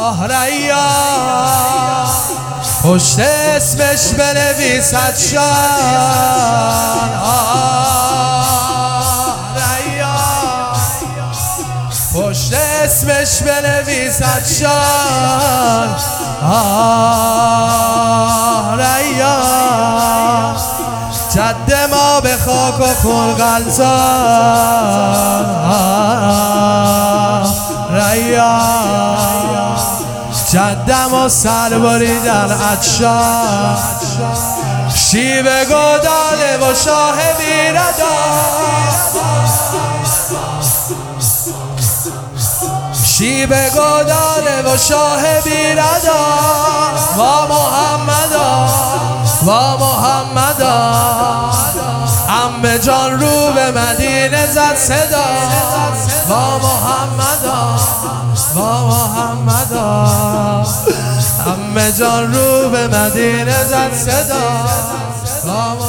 ریا پشت اسمش بنویسد شان ریا پشت اسمش بنویسد شان ریا جد ما به خاک و خون غلطان ریا جدم و سر بریدن عطشان شیب گداله و شاه بیردان شیب گداله و شاه بیردان و محمدا و محمدا عمه جان رو به مدینه زد صدا و محمدا و محمدا عمه جان رو به مدینه زد صدا